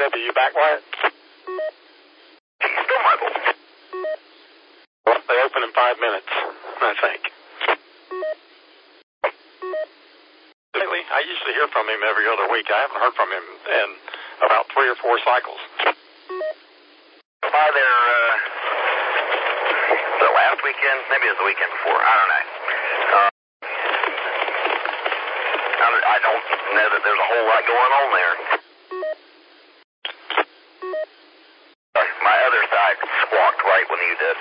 DJW, you back, Wyatt? She's still mobile. Well, they open in 5 minutes, I think. Lately, I usually hear from him every other week. I haven't heard from him in about 3 or 4 cycles. By there, the last weekend, maybe it was the weekend before, I don't know. I don't know that there's a whole lot going on there. My other side squawked right when you did.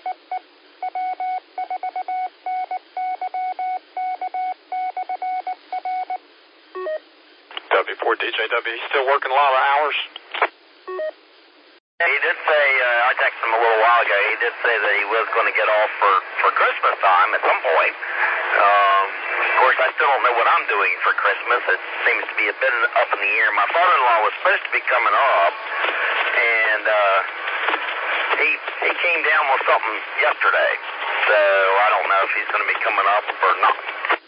W4DJW, he's still working a lot of hours? He did say, I texted him a little while ago, he did say that he was going to get off for Christmas time at some point. Of course, I still don't know what I'm doing for Christmas. It seems to be a bit up in the air. My father-in-law was supposed to be coming up, and he came down with something yesterday. So I don't know if he's going to be coming up or not.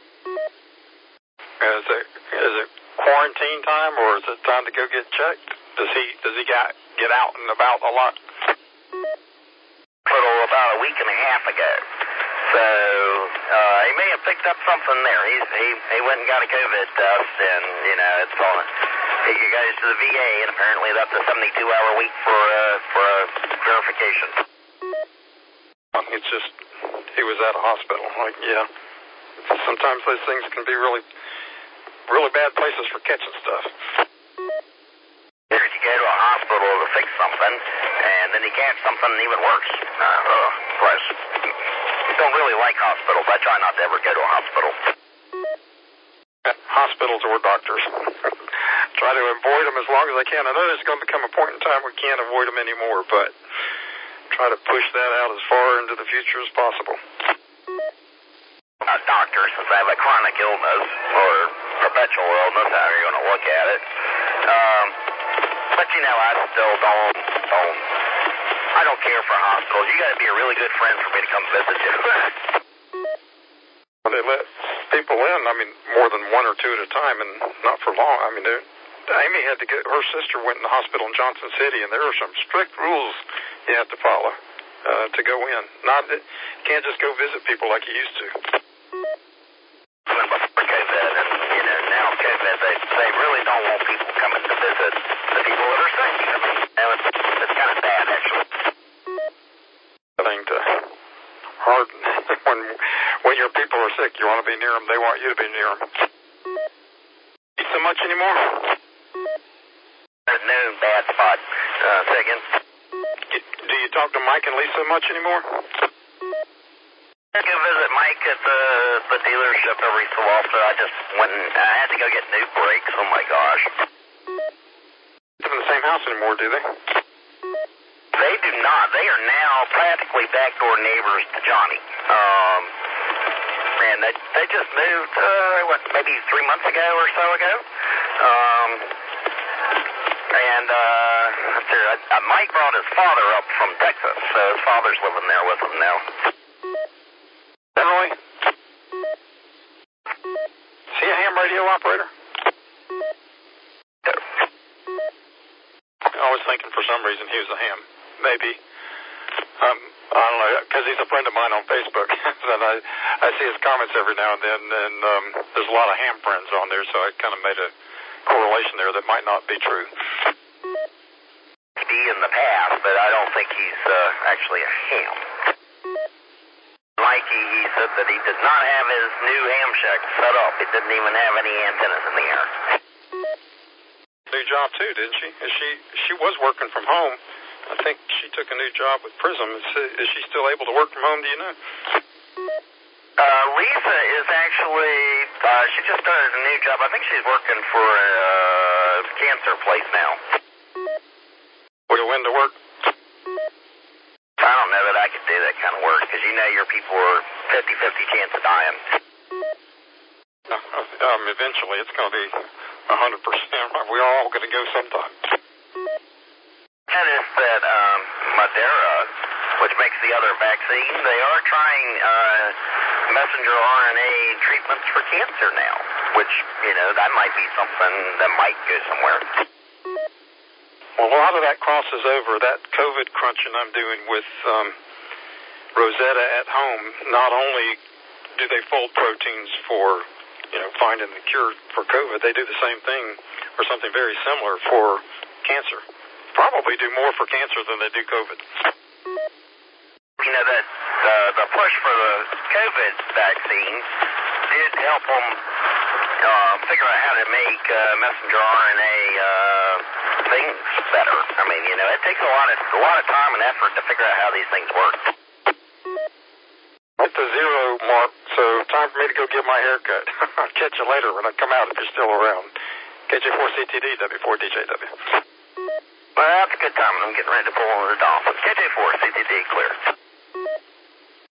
Is it quarantine time, or is it time to go get checked? Does he get out and about a lot? About a week and a half ago. So he may have picked up something there. He went and got a COVID test, and it's on. He goes to the VA, and apparently that's a 72-hour week for a verification. It's just he was at a hospital. Sometimes those things can be really, really bad places for catching stuff. Here you go to a hospital to fix something, and then you catch something even worse. Gross. I don't really like hospitals. I try not to ever go to a hospital. Hospitals or doctors. Try to avoid them as long as I can. I know there's going to become a point in time we can't avoid them anymore, but try to push that out as far into the future as possible. Doctors, since I have a chronic illness or perpetual illness, however you're going to look at it. But I still I don't care for hospitals. You got to be a really good friend for me to come visit you. They let people in, more than 1 or 2 at a time, and not for long. Amy had to her sister went in the hospital in Johnson City, and there are some strict rules you have to follow to go in. You can't just go visit people like you used to. Before COVID, and now COVID, they really don't want people coming to visit the people that are sick. It's kind of bad, actually. Hard when your people are sick, you want to be near them. They want you to be near them. Eat so much anymore? There's no bad spot. Say again? Do you talk to Mike and Lisa much anymore? I go visit Mike at the dealership every so often. I just went and I had to go get new brakes. Oh my gosh. They live in the same house anymore, do they? They do not. They are now practically backdoor neighbors to Johnny. And they just moved, maybe 3 months ago or so ago. Mike brought his father up from Texas, so his father's living there with him now. Roy? Is he a ham radio operator? No. I was thinking for some reason he was a ham. Maybe. I don't know, because he's a friend of mine on Facebook. And I see his comments every now and then, and there's a lot of ham friends on there, so I kind of made a correlation there that might not be true. Be in the past, but I don't think he's actually a ham. Mikey, he said that he did not have his new ham shack set up. It didn't even have any antennas in the air. New job too, didn't she? She was working from home. I think she took a new job with Prism. Is she still able to work from home, do you know? Lisa is actually, she just started a new job. I think she's working for a cancer place now. Will you win to work? I don't know that I could do that kind of work, because your people are 50-50 chance of dying. Eventually it's going to be 100%. We're all going to go sometime. That is that Moderna, which makes the other vaccine, they are trying messenger RNA treatments for cancer now, which, that might be something that might go somewhere. Well, a lot of that crosses over. That COVID crunching I'm doing with Rosetta at home, not only do they fold proteins for, finding the cure for COVID, they do the same thing or something very similar for cancer. Probably do more for cancer than they do COVID. That the push for the COVID vaccine did help them figure out how to make messenger RNA things better. I mean, it takes a lot of time and effort to figure out how these things work. At the 0 mark, so time for me to go get my hair cut. I'll catch you later when I come out if you're still around. KJ4CTD, W4DJW. Well, that's a good time. I'm getting ready to pull into the Dolphins. KJ4CTD clear.